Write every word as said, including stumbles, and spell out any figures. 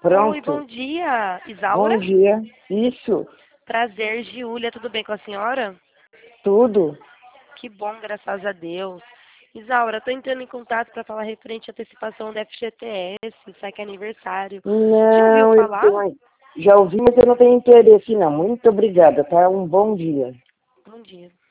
Oi, Pronto. bom dia, Bom Isaura? dia. Isso. Prazer, Giulia, tudo bem com a senhora? Tudo. Que bom, graças a Deus. Isaura, estou entrando em contato para falar referente à antecipação do F G T S, sai que é aniversário. Já ouviu Não, eu falar? tenho... já ouvi, mas eu não tenho interesse, não. Muito obrigada, tá? Um bom dia. Bom dia.